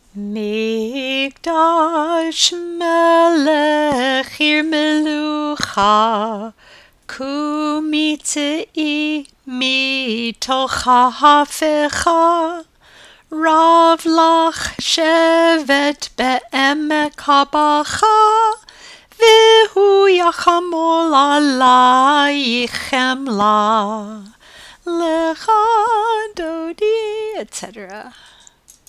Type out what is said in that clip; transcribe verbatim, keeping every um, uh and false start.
מקדש מלך עיר מלוכה, קומי צאי מתוך ההפכה, רב לך שבט בעמק הבכה, והוא יחמול עלייך חמלה. לך דודי, et cetera